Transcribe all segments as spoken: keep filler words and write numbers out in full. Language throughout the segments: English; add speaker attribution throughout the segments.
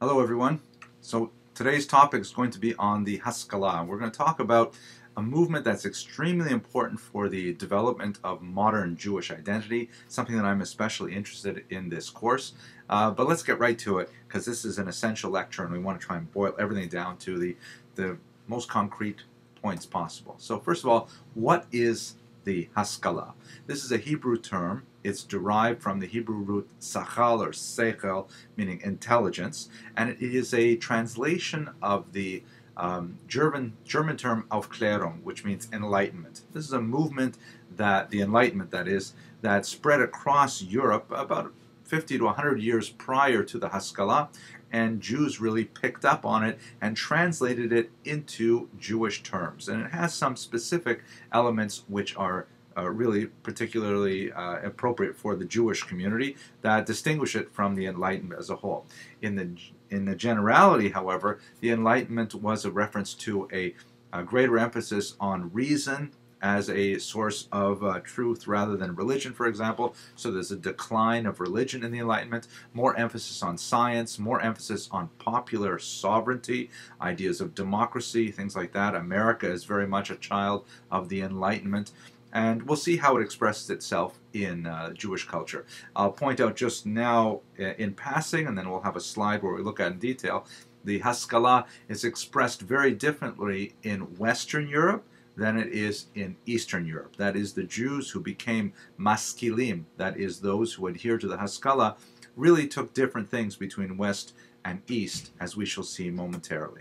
Speaker 1: Hello, everyone. So today's topic is going to be on the Haskalah. We're going to talk about a movement that's extremely important for the development of modern Jewish identity, something that I'm especially interested in this course. Uh, but let's get right to it, because this is an essential lecture, and we want to try and boil everything down to the, the most concrete points possible. So first of all, what is the Haskalah? This is a Hebrew term. It's derived from the Hebrew root sachal or seichel, meaning intelligence, and it is a translation of the um, German German term Aufklärung, which means enlightenment. This is a movement that the Enlightenment, that is, that spread across Europe about fifty to one hundred years prior to the Haskalah, and Jews really picked up on it and translated it into Jewish terms. And it has some specific elements which are uh, really particularly uh, appropriate for the Jewish community that distinguish it from the Enlightenment as a whole. In the in the generality, however, the Enlightenment was a reference to a, a greater emphasis on reason as a source of uh, truth rather than religion, for example. So there's a decline of religion in the Enlightenment, more emphasis on science, more emphasis on popular sovereignty, ideas of democracy, things like that. America is very much a child of the Enlightenment. And we'll see how it expresses itself in uh, Jewish culture. I'll point out just now uh, in passing, and then we'll have a slide where we look at in detail, the Haskalah is expressed very differently in Western Europe than it is in Eastern Europe. That is, the Jews who became maskilim, that is, those who adhere to the Haskalah, really took different things between West and East, as we shall see momentarily.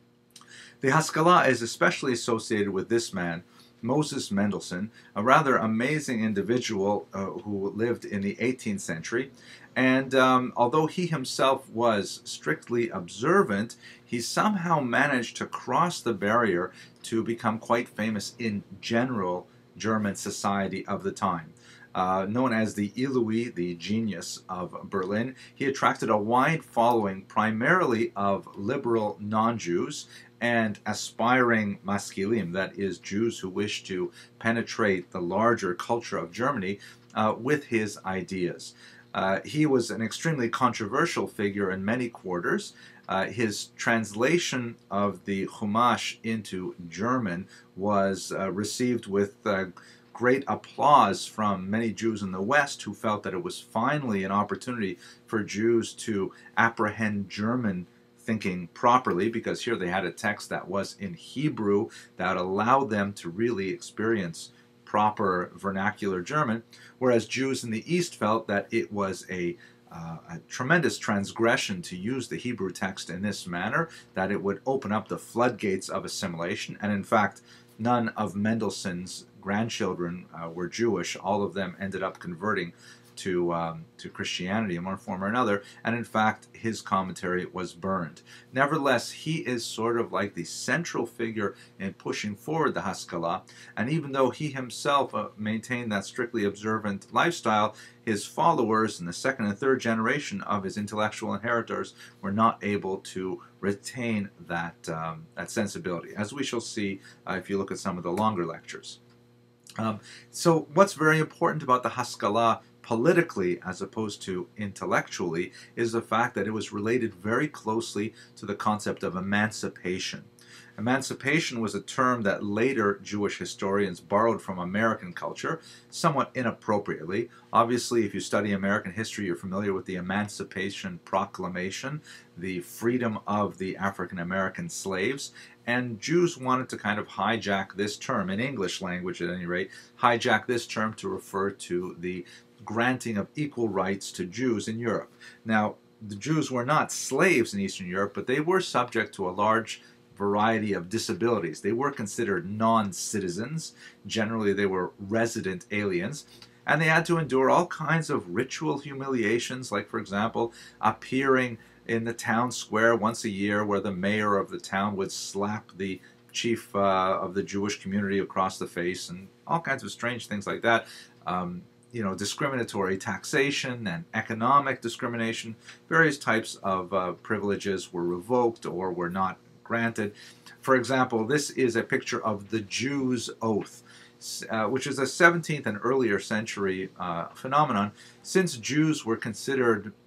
Speaker 1: The Haskalah is especially associated with this man, Moses Mendelssohn, a rather amazing individual uh, who lived in the eighteenth century. And um, although he himself was strictly observant, he somehow managed to cross the barrier to become quite famous in general German society of the time. Uh, known as the Illui, the genius of Berlin, he attracted a wide following primarily of liberal non-Jews and aspiring maskilim, that is, Jews who wish to penetrate the larger culture of Germany uh, with his ideas. Uh, he was an extremely controversial figure in many quarters. Uh, his translation of the Chumash into German was uh, received with uh, great applause from many Jews in the West who felt that it was finally an opportunity for Jews to apprehend German thinking properly, because here they had a text that was in Hebrew that allowed them to really experience proper vernacular German, whereas Jews in the East felt that it was a, uh, a tremendous transgression to use the Hebrew text in this manner, that it would open up the floodgates of assimilation. And in fact, none of Mendelssohn's grandchildren uh, were Jewish. All of them ended up converting to um, to Christianity in one form or another, and in fact his commentary was burned. Nevertheless, he is sort of like the central figure in pushing forward the Haskalah, and even though he himself uh, maintained that strictly observant lifestyle, his followers in the second and third generation of his intellectual inheritors were not able to retain that, um, that sensibility, as we shall see uh, if you look at some of the longer lectures. Um, so what's very important about the Haskalah politically as opposed to intellectually is the fact that it was related very closely to the concept of emancipation. Emancipation was a term that later Jewish historians borrowed from American culture, somewhat inappropriately. Obviously, if you study American history, you're familiar with the Emancipation Proclamation, the freedom of the African American slaves, and Jews wanted to kind of hijack this term, in English language at any rate, hijack this term to refer to the granting of equal rights to Jews in Europe. Now, the Jews were not slaves in Eastern Europe, but they were subject to a large variety of disabilities. They were considered non-citizens. Generally, they were resident aliens. And they had to endure all kinds of ritual humiliations, like, for example, appearing in the town square once a year where the mayor of the town would slap the chief uh, of the Jewish community across the face, and all kinds of strange things like that. Um, you know, discriminatory taxation and economic discrimination. Various types of uh, privileges were revoked or were not granted. For example, this is a picture of the Jew's oath, uh, which is a seventeenth and earlier century uh, phenomenon. Since Jews were considered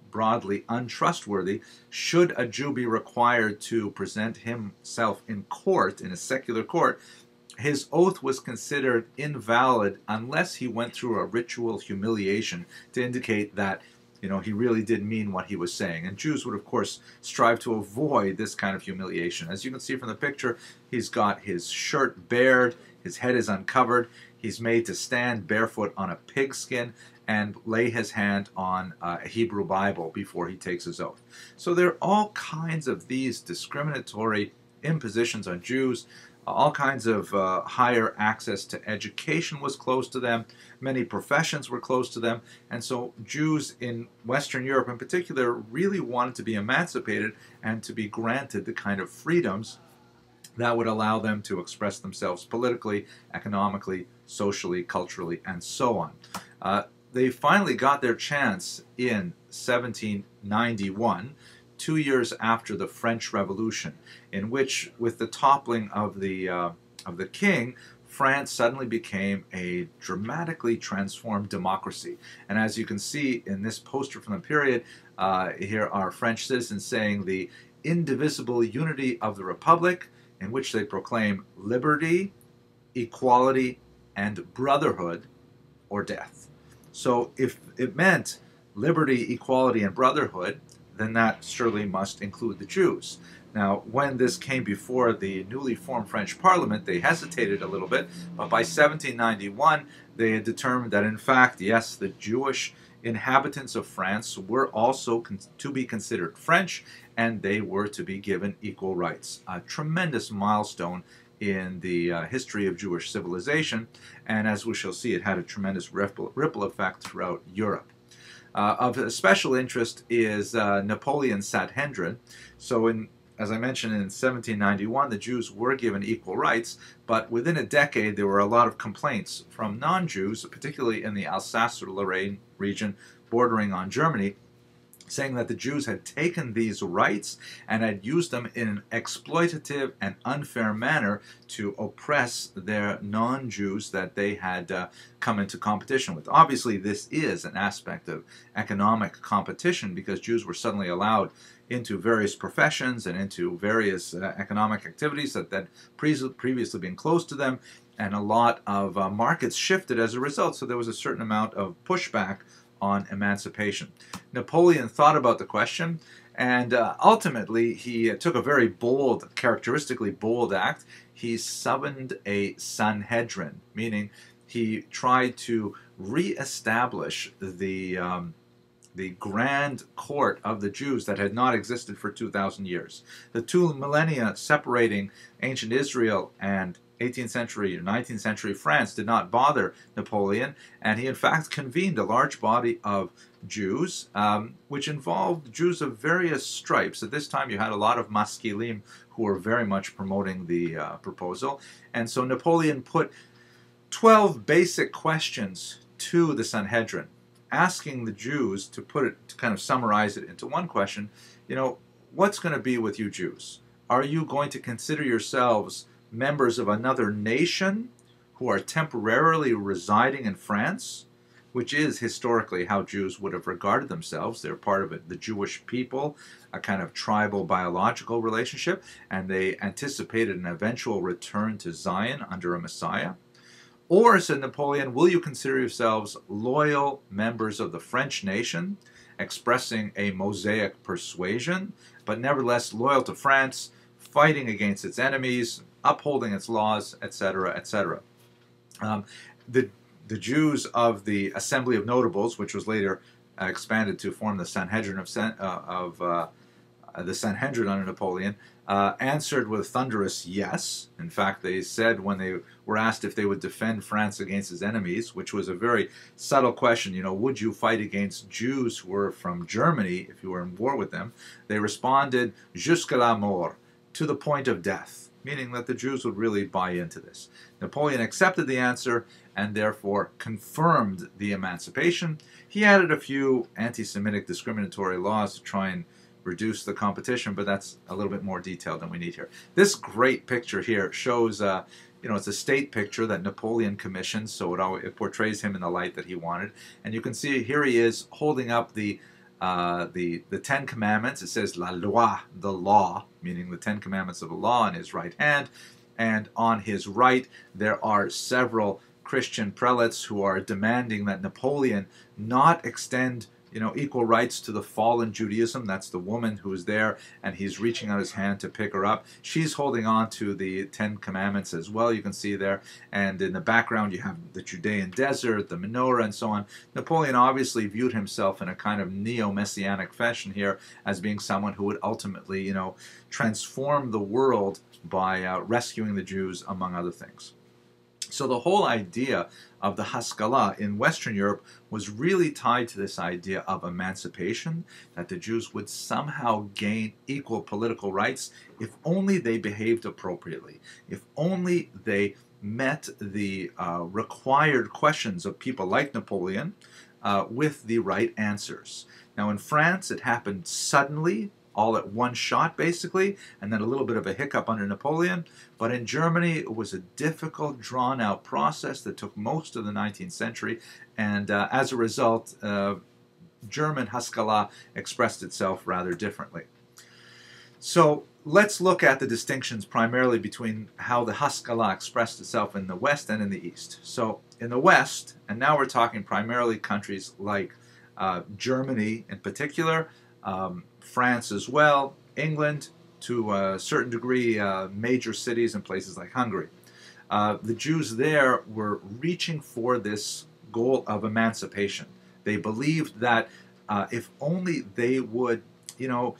Speaker 1: broadly untrustworthy. Should a Jew be required to present himself in court, in a secular court, his oath was considered invalid unless he went through a ritual humiliation to indicate that, you know, he really did mean what he was saying. And Jews would, of course, strive to avoid this kind of humiliation. As you can see from the picture, he's got his shirt bared, his head is uncovered, he's made to stand barefoot on a pigskin and lay his hand on a Hebrew Bible before he takes his oath. So there are all kinds of these discriminatory impositions on Jews. All kinds of uh, higher access to education was closed to them. Many professions were closed to them. And so Jews in Western Europe in particular really wanted to be emancipated and to be granted the kind of freedoms that would allow them to express themselves politically, economically, socially, culturally, and so on. Uh, they finally got their chance in seventeen ninety-one, two years after the French Revolution, in which, with the toppling of the uh, of the king, France suddenly became a dramatically transformed democracy. And as you can see in this poster from the period, uh, here are French citizens saying the indivisible unity of the Republic, in which they proclaim liberty, equality, and brotherhood, or death. So if it meant liberty, equality, and brotherhood, then that surely must include the Jews. Now, when this came before the newly formed French Parliament, they hesitated a little bit, but by seventeen ninety-one, they had determined that, in fact, yes, the Jewish inhabitants of France were also to be considered French, and they were to be given equal rights. A tremendous milestone in the uh, history of Jewish civilization, and as we shall see, it had a tremendous ripple, ripple effect throughout Europe. Uh, of special interest is uh, Napoleon's Sanhedrin. So, in, as I mentioned, in seventeen ninety-one, the Jews were given equal rights, but within a decade there were a lot of complaints from non-Jews, particularly in the Alsace-Lorraine region bordering on Germany, saying that the Jews had taken these rights and had used them in an exploitative and unfair manner to oppress their non-Jews that they had uh, come into competition with. Obviously, this is an aspect of economic competition because Jews were suddenly allowed into various professions and into various uh, economic activities that had pre previously been closed to them, and a lot of uh, markets shifted as a result, so there was a certain amount of pushback on emancipation. Napoleon thought about the question, and uh, ultimately he uh, took a very bold, characteristically bold act. He summoned a Sanhedrin, meaning he tried to re-establish the um, the grand court of the Jews that had not existed for two thousand years. The two millennia separating ancient Israel and eighteenth century or nineteenth century France did not bother Napoleon, and he in fact convened a large body of Jews, um, which involved Jews of various stripes. At this time you had a lot of maskilim who were very much promoting the uh, proposal, and so Napoleon put twelve basic questions to the Sanhedrin, asking the Jews to put it, to kind of summarize it into one question, you know, what's going to be with you Jews? Are you going to consider yourselves members of another nation who are temporarily residing in France, which is historically how Jews would have regarded themselves? They're part of it, the Jewish people, a kind of tribal biological relationship, and they anticipated an eventual return to Zion under a Messiah. Or, said Napoleon, will you consider yourselves loyal members of the French nation, expressing a Mosaic persuasion, but nevertheless loyal to France, fighting against its enemies, upholding its laws, et cetera, et cetera. Um, the, the Jews of the Assembly of Notables, which was later uh, expanded to form the Sanhedrin of, uh, of uh, the Sanhedrin under Napoleon, uh, answered with a thunderous yes. In fact, they said when they were asked if they would defend France against its enemies, which was a very subtle question, you know, would you fight against Jews who were from Germany if you were in war with them? They responded, jusqu'à la mort, to the point of death, meaning that the Jews would really buy into this. Napoleon accepted the answer and therefore confirmed the emancipation. He added a few anti-Semitic discriminatory laws to try and reduce the competition, but that's a little bit more detailed than we need here. This great picture here shows, uh, you know, it's a state picture that Napoleon commissioned, so it, always, it portrays him in the light that he wanted. And you can see here he is holding up the uh, the, the Ten Commandments. It says la loi, the law, meaning the Ten Commandments of the law in his right hand. And on his right, there are several Christian prelates who are demanding that Napoleon not extend, you know, equal rights to the fallen Judaism. That's the woman who is there, and he's reaching out his hand to pick her up. She's holding on to the Ten Commandments as well, you can see there. And in the background, you have the Judean desert, the menorah, and so on. Napoleon obviously viewed himself in a kind of neo-messianic fashion here as being someone who would ultimately, you know, transform the world by uh, rescuing the Jews, among other things. So the whole idea of the Haskalah in Western Europe was really tied to this idea of emancipation, that the Jews would somehow gain equal political rights if only they behaved appropriately, if only they met the uh, required questions of people like Napoleon uh, with the right answers. Now in France, it happened suddenly, all at one shot, basically, and then a little bit of a hiccup under Napoleon. But in Germany, it was a difficult, drawn-out process that took most of the nineteenth century, and uh, as a result, uh, German Haskalah expressed itself rather differently. So let's look at the distinctions primarily between how the Haskalah expressed itself in the West and in the East. So in the West, and now we're talking primarily countries like uh, Germany in particular, um, France as well, England, to a certain degree, uh, major cities and places like Hungary. Uh, the Jews there were reaching for this goal of emancipation. They believed that uh, if only they would, you know,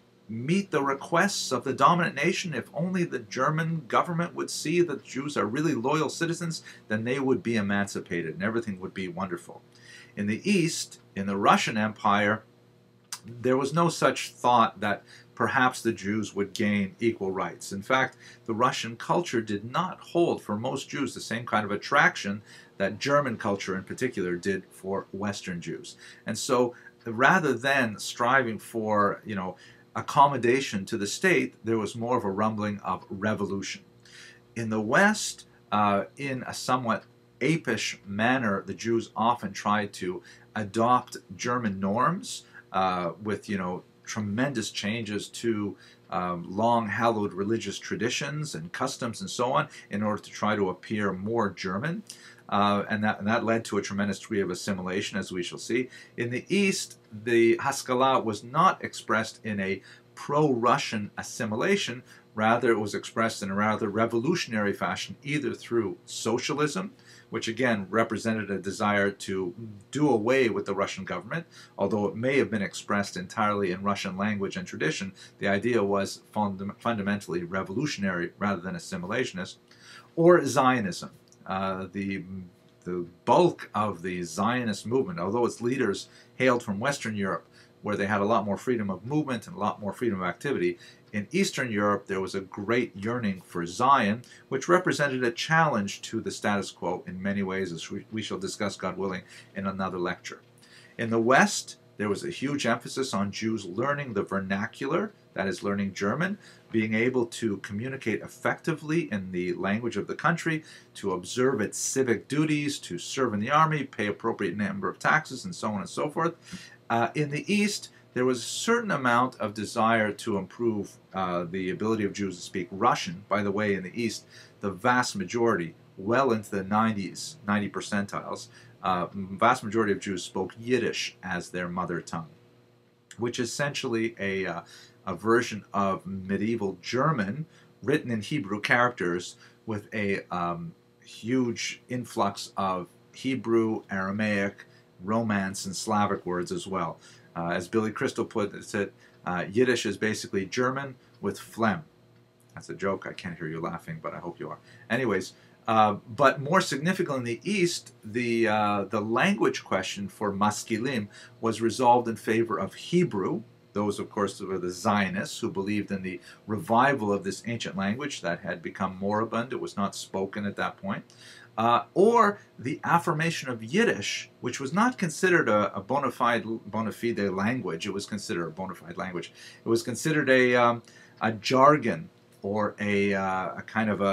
Speaker 1: meet the requests of the dominant nation, if only the German government would see that Jews are really loyal citizens, then they would be emancipated and everything would be wonderful. In the East, in the Russian Empire, there was no such thought that perhaps the Jews would gain equal rights. In fact, the Russian culture did not hold for most Jews the same kind of attraction that German culture in particular did for Western Jews. And so rather than striving for, you know, accommodation to the state, there was more of a rumbling of revolution. In the West, uh, in a somewhat apish manner, the Jews often tried to adopt German norms, Uh, with, you know, tremendous changes to um, long-hallowed religious traditions and customs and so on in order to try to appear more German. Uh, and, that, and that led to a tremendous degree of assimilation, as we shall see. In the East, the Haskalah was not expressed in a pro-Russian assimilation. Rather, it was expressed in a rather revolutionary fashion, either through socialism, which again represented a desire to do away with the Russian government. Although it may have been expressed entirely in Russian language and tradition, the idea was fund fundamentally revolutionary rather than assimilationist. Or Zionism. Uh, the, the bulk of the Zionist movement, although its leaders hailed from Western Europe, where they had a lot more freedom of movement and a lot more freedom of activity, in Eastern Europe there was a great yearning for Zion, which represented a challenge to the status quo in many ways, as we, we shall discuss, God willing, in another lecture. In the West, there was a huge emphasis on Jews learning the vernacular, that is, learning German, being able to communicate effectively in the language of the country, to observe its civic duties, to serve in the army, pay appropriate number of taxes, and so on and so forth. Uh, in the East, there was a certain amount of desire to improve uh, the ability of Jews to speak Russian. By the way, in the East, the vast majority, well into the nineties, ninety percentiles, uh, vast majority of Jews spoke Yiddish as their mother tongue, which is essentially a, uh, a version of medieval German written in Hebrew characters with a um, huge influx of Hebrew, Aramaic, Romance, and Slavic words as well. Uh, as Billy Crystal put it, uh, Yiddish is basically German with phlegm. That's a joke. I can't hear you laughing, but I hope you are. Anyways, uh, but more significantly in the East, the, uh, the language question for Maskilim was resolved in favor of Hebrew. Those, of course, were the Zionists who believed in the revival of this ancient language that had become moribund. It was not spoken at that point. Uh, or the affirmation of Yiddish, which was not considered a, a bona fide, bona fide language. It was considered a bona fide language. It was considered a, um, a jargon or a, uh, a kind of a,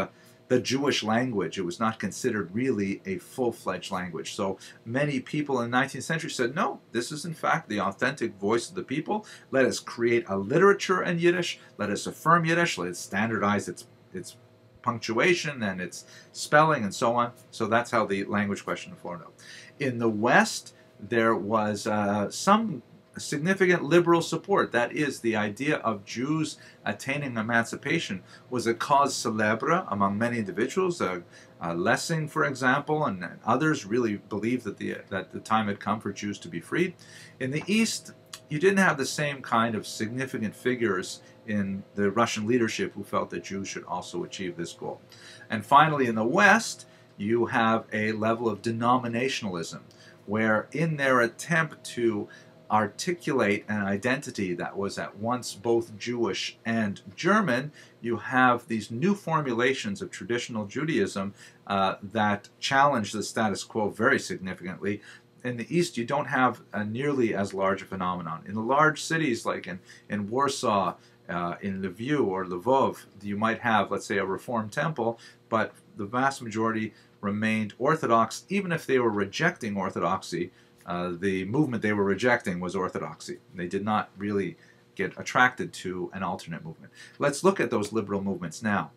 Speaker 1: the Jewish language. It was not considered really a full-fledged language. So many people in the nineteenth century said, no, this is in fact the authentic voice of the people. Let us create a literature in Yiddish. Let us affirm Yiddish. Let us standardize its, its punctuation and its spelling and so on. So that's how the language question formed up. In the West, there was uh, some significant liberal support. That is, the idea of Jews attaining emancipation was a cause célèbre among many individuals. Uh, uh, Lessing, for example, and, and others really believed that the, that the time had come for Jews to be freed. In the East, you didn't have the same kind of significant figures in the Russian leadership who felt that Jews should also achieve this goal. And finally, in the West, you have a level of denominationalism, where in their attempt to articulate an identity that was at once both Jewish and German, you have these new formulations of traditional Judaism uh, that challenge the status quo very significantly. In the East, you don't have a nearly as large a phenomenon. In the large cities like in, in Warsaw, uh, in Lviv or Lvov, you might have, let's say, a Reformed temple, but the vast majority remained Orthodox. Even if they were rejecting Orthodoxy, uh, the movement they were rejecting was Orthodoxy. They did not really get attracted to an alternate movement. Let's look at those liberal movements now.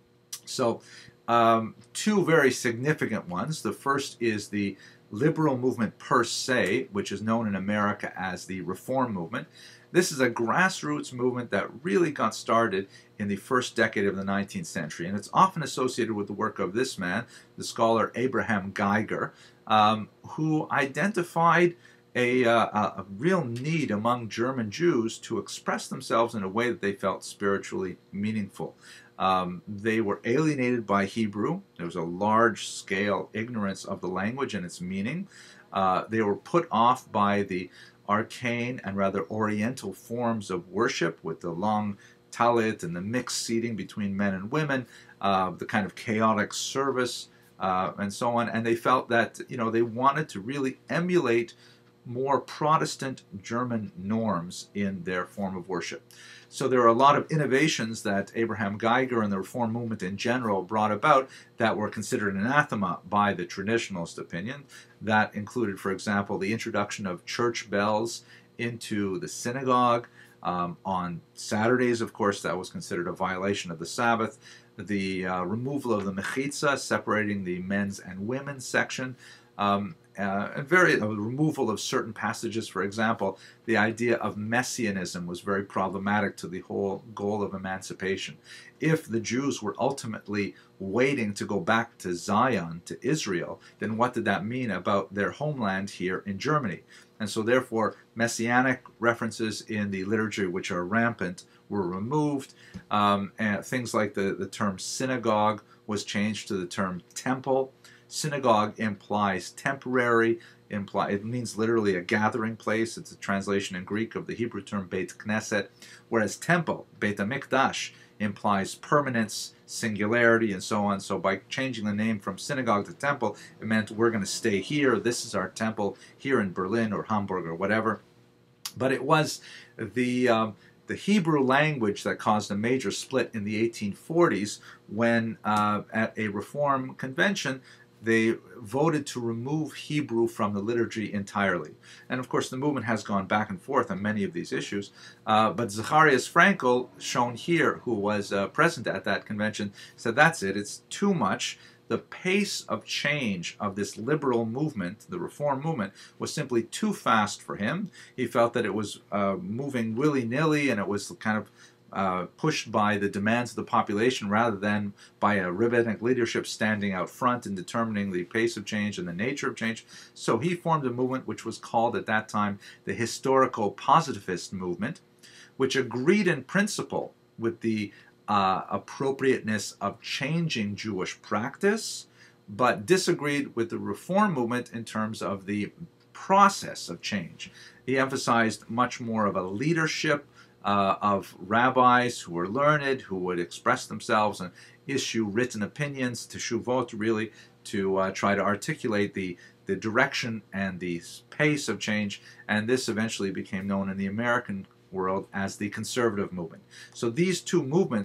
Speaker 1: So, um, two very significant ones. The first is the liberal movement per se, which is known in America as the Reform movement. This is a grassroots movement that really got started in the first decade of the nineteenth century, and it's often associated with the work of this man, the scholar Abraham Geiger, um, who identified a, uh, a real need among German Jews to express themselves in a way that they felt spiritually meaningful. Um, they were alienated by Hebrew. There was a large-scale ignorance of the language and its meaning. Uh, they were put off by the arcane and rather oriental forms of worship with the long talit and the mixed seating between men and women, uh, the kind of chaotic service, uh, and so on. And they felt that, you know, they wanted to really emulate more Protestant German norms in their form of worship. So there are a lot of innovations that Abraham Geiger and the Reform movement in general brought about that were considered anathema by the traditionalist opinion. That included, for example, the introduction of church bells into the synagogue. Um, on Saturdays, of course, that was considered a violation of the Sabbath. The uh, removal of the mechitza, separating the men's and women's section. Um, uh, and very uh, removal of certain passages. For example, the idea of messianism was very problematic to the whole goal of emancipation. If the Jews were ultimately waiting to go back to Zion, to Israel, then what did that mean about their homeland here in Germany? And so therefore, messianic references in the liturgy, which are rampant, were removed. Um, and things like the, the term synagogue was changed to the term temple. Synagogue implies temporary, imply, it means literally a gathering place. It's a translation in Greek of the Hebrew term Beit Knesset, whereas temple, Beit HaMikdash, implies permanence, singularity, and so on. So by changing the name from synagogue to temple, it meant we're going to stay here. This is our temple here in Berlin or Hamburg or whatever. But it was the um, the Hebrew language that caused a major split in the eighteen forties when uh, at a Reform convention they voted to remove Hebrew from the liturgy entirely. And of course the movement has gone back and forth on many of these issues, uh, but Zacharias Frankel, shown here, who was uh, present at that convention, said that's it, it's too much. The pace of change of this liberal movement, the Reform movement, was simply too fast for him. He felt that it was uh, moving willy-nilly and it was kind of Uh, pushed by the demands of the population rather than by a rabbinic leadership standing out front and determining the pace of change and the nature of change. So he formed a movement which was called at that time the Historical Positivist Movement, which agreed in principle with the uh, appropriateness of changing Jewish practice, but disagreed with the Reform movement in terms of the process of change. He emphasized much more of a leadership Uh, of rabbis who were learned, who would express themselves and issue written opinions, to shuvot, really, to uh, try to articulate the, the direction and the pace of change. And this eventually became known in the American world as the conservative movement. So these two movements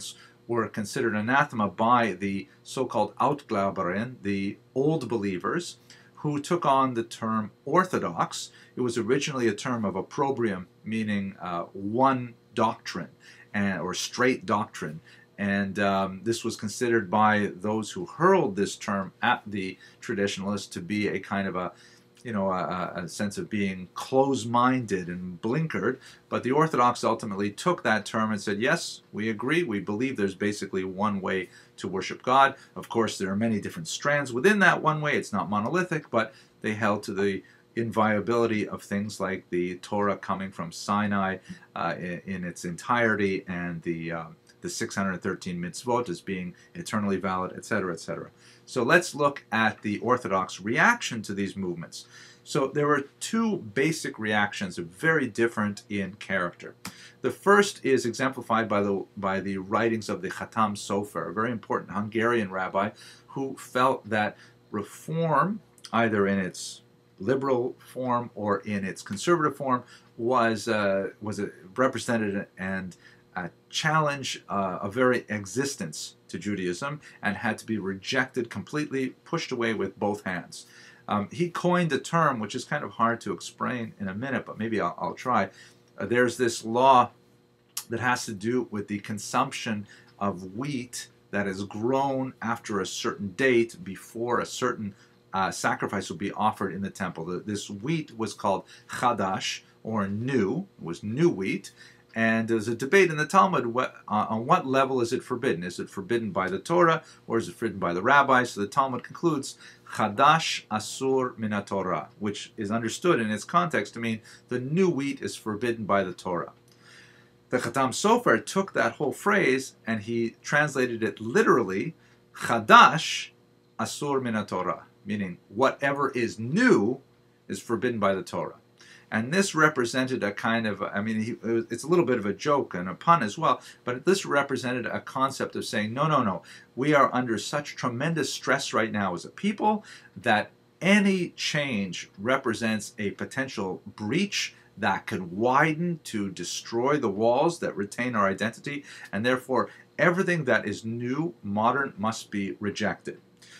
Speaker 1: were considered anathema by the so-called Outglauberen, the old believers, who took on the term Orthodox. It was originally a term of opprobrium, meaning uh, one doctrine, and, or straight doctrine. And um, this was considered by those who hurled this term at the traditionalists to be a kind of a, you know, a, a sense of being close-minded and blinkered. But the Orthodox ultimately took that term and said, yes, we agree, we believe there's basically one way to worship God. Of course, there are many different strands within that one way. It's not monolithic, but they held to the inviolability of things like the Torah coming from Sinai uh, in, in its entirety, and the um, the six hundred thirteen mitzvot as being eternally valid, et cetera, et cetera. So let's look at the Orthodox reaction to these movements. So there were two basic reactions, very different in character. The first is exemplified by the by the writings of the Khatam Sofer, a very important Hungarian rabbi who felt that reform, either in its liberal form or in its conservative form, was uh, was a, represented and Uh, challenge uh, a very existence to Judaism, and had to be rejected completely, pushed away with both hands. Um, he coined a term which is kind of hard to explain in a minute, but maybe I'll, I'll try. Uh, there's this law that has to do with the consumption of wheat that is grown after a certain date before a certain uh, sacrifice will be offered in the temple. The, this wheat was called chadash, or new, it was new wheat. And there's a debate in the Talmud, what, uh, on what level is it forbidden? Is it forbidden by the Torah, or is it forbidden by the rabbis? So the Talmud concludes, Chadash Asur Min Torah, which is understood in its context to mean the new wheat is forbidden by the Torah. The Khatam Sofer took that whole phrase and he translated it literally, Chadash Asur Min Torah, meaning whatever is new is forbidden by the Torah. And this represented a kind of, I mean, he, it's a little bit of a joke and a pun as well, but this represented a concept of saying, no, no, no, we are under such tremendous stress right now as a people that any change represents a potential breach that could widen to destroy the walls that retain our identity, and therefore everything that is new, modern, must be rejected.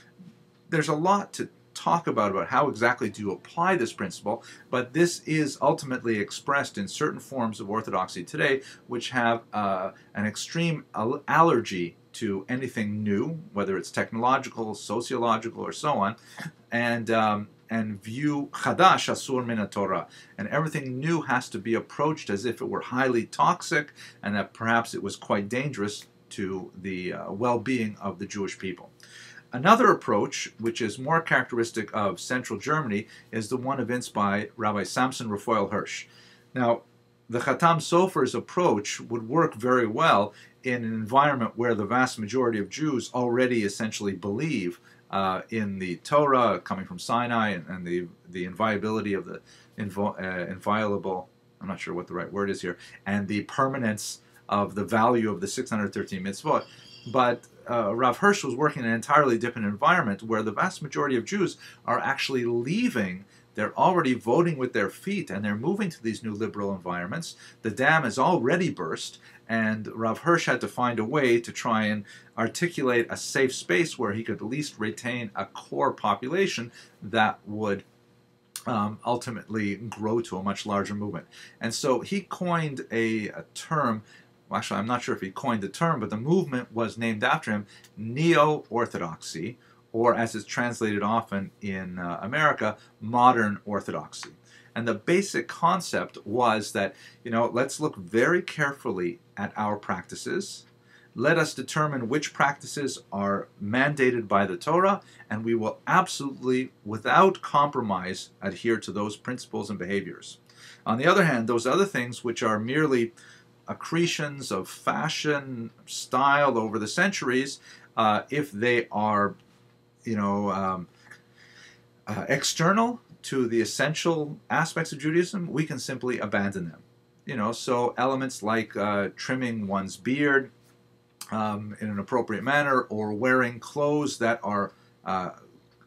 Speaker 1: There's a lot to talk about about how exactly to apply this principle, but this is ultimately expressed in certain forms of orthodoxy today, which have uh, an extreme al allergy to anything new, whether it's technological, sociological, or so on, and um, and view chadash asur min Torah, and everything new has to be approached as if it were highly toxic, and that perhaps it was quite dangerous to the uh, well-being of the Jewish people. Another approach, which is more characteristic of central Germany, is the one evinced by Rabbi Samson Raphael Hirsch. Now, the Khatam Sofer's approach would work very well in an environment where the vast majority of Jews already essentially believe uh, in the Torah coming from Sinai, and, and the, the inviolability of the invi uh, inviolable, I'm not sure what the right word is here, and the permanence of the value of the six hundred thirteen mitzvot. But uh, Rav Hirsch was working in an entirely different environment where the vast majority of Jews are actually leaving. They're already voting with their feet, and they're moving to these new liberal environments. The dam is already burst, and Rav Hirsch had to find a way to try and articulate a safe space where he could at least retain a core population that would um, ultimately grow to a much larger movement. And so he coined a, a term. Well, actually, I'm not sure if he coined the term, but the movement was named after him, Neo-Orthodoxy, or as it's translated often in uh, America, Modern Orthodoxy. And the basic concept was that, you know, let's look very carefully at our practices. Let us determine which practices are mandated by the Torah, and we will absolutely, without compromise, adhere to those principles and behaviors. On the other hand, those other things which are merely accretions of fashion, style over the centuries, uh, if they are, you know, um, uh, external to the essential aspects of Judaism, we can simply abandon them. You know, so elements like uh, trimming one's beard um, in an appropriate manner, or wearing clothes that are uh,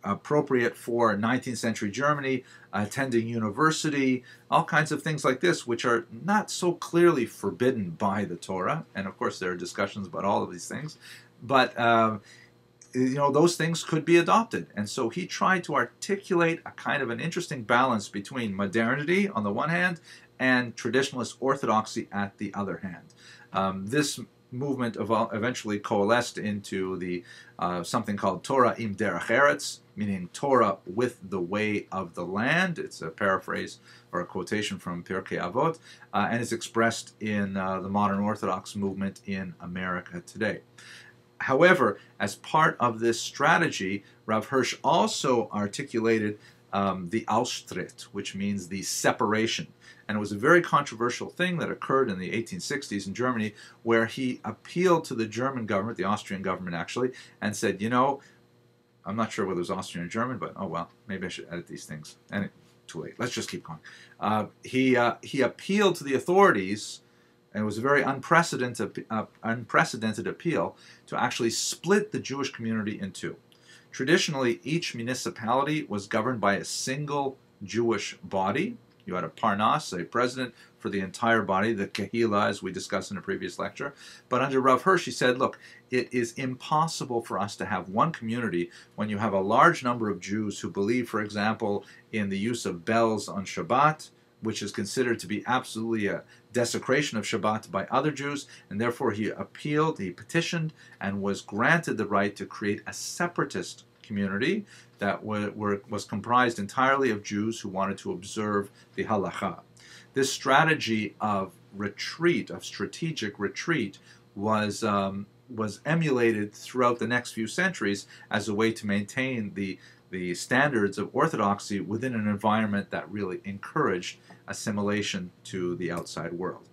Speaker 1: appropriate for nineteenth century Germany, attending university, all kinds of things like this, which are not so clearly forbidden by the Torah. And of course, there are discussions about all of these things. But, uh, you know, those things could be adopted. And so he tried to articulate a kind of an interesting balance between modernity on the one hand and traditionalist orthodoxy at the other hand. Um, this movement eventually coalesced into the uh, something called Torah im derech eretz, meaning Torah with the way of the land. It's a paraphrase or a quotation from Pirkei Avot, uh, and it's expressed in uh, the modern Orthodox movement in America today. However, as part of this strategy, Rav Hirsch also articulated um, the Austritt, which means the separation. And it was a very controversial thing that occurred in the eighteen sixties in Germany, where he appealed to the German government, the Austrian government actually, and said, you know, I'm not sure whether it was Austrian or German, but oh well, maybe I should edit these things. And it, too late. Let's just keep going. Uh, he, uh, he appealed to the authorities, and it was a very unprecedented, uh, unprecedented appeal, to actually split the Jewish community in two. Traditionally, each municipality was governed by a single Jewish body. You had a parnas, a president for the entire body, the kehila, as we discussed in a previous lecture. But under Rav Hirsch, he said, look, it is impossible for us to have one community when you have a large number of Jews who believe, for example, in the use of bells on Shabbat, which is considered to be absolutely a desecration of Shabbat by other Jews, and therefore he appealed, he petitioned, and was granted the right to create a separatist community that were, were, was comprised entirely of Jews who wanted to observe the halacha. This strategy of retreat, of strategic retreat, was, um, was emulated throughout the next few centuries as a way to maintain the the standards of orthodoxy within an environment that really encouraged assimilation to the outside world.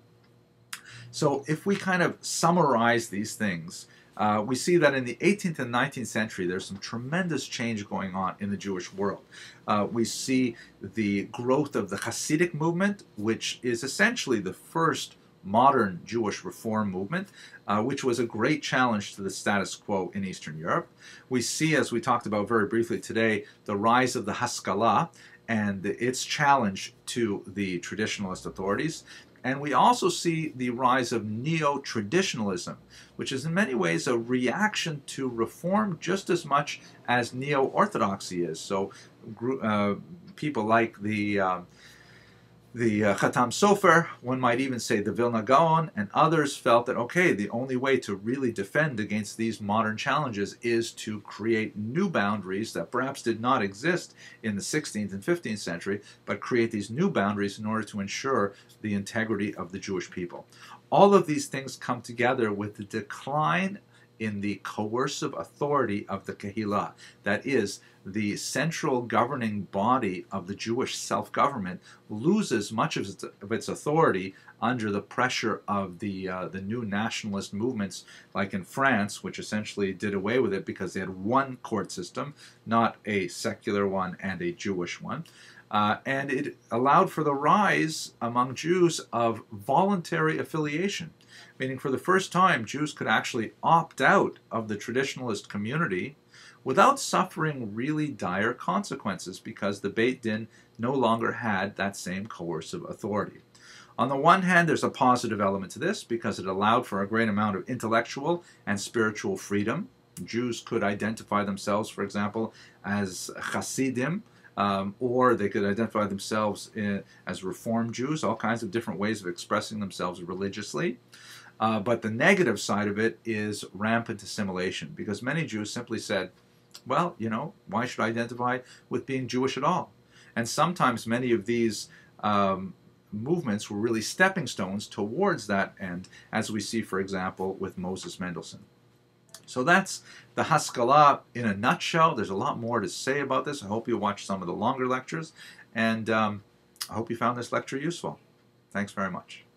Speaker 1: So if we kind of summarize these things, uh, we see that in the eighteenth and nineteenth century there's some tremendous change going on in the Jewish world. Uh, we see the growth of the Hasidic movement, which is essentially the first modern Jewish reform movement, uh, which was a great challenge to the status quo in Eastern Europe. We see, as we talked about very briefly today, the rise of the Haskalah and its challenge to the traditionalist authorities. And we also see the rise of neo-traditionalism, which is in many ways a reaction to reform just as much as neo-orthodoxy is. So uh, people like the uh, The uh, Khatam Sofer, one might even say the Vilna Gaon, and others felt that, okay, the only way to really defend against these modern challenges is to create new boundaries that perhaps did not exist in the sixteenth and fifteenth century, but create these new boundaries in order to ensure the integrity of the Jewish people. All of these things come together with the decline in the coercive authority of the Kehillah. That is, the central governing body of the Jewish self-government loses much of its, of its authority under the pressure of the, uh, the new nationalist movements, like in France, which essentially did away with it because they had one court system, not a secular one and a Jewish one. Uh, and it allowed for the rise among Jews of voluntary affiliation, meaning for the first time Jews could actually opt out of the traditionalist community without suffering really dire consequences because the Beit Din no longer had that same coercive authority. On the one hand, there's a positive element to this because it allowed for a great amount of intellectual and spiritual freedom. Jews could identify themselves, for example, as Hasidim, Um, or they could identify themselves in, as Reform Jews, all kinds of different ways of expressing themselves religiously. Uh, but the negative side of it is rampant assimilation, because many Jews simply said, well, you know, why should I identify with being Jewish at all? And sometimes many of these um, movements were really stepping stones towards that end, as we see, for example, with Moses Mendelssohn. So that's the Haskalah in a nutshell. There's a lot more to say about this. I hope you watch some of the longer lectures, and um, I hope you found this lecture useful. Thanks very much.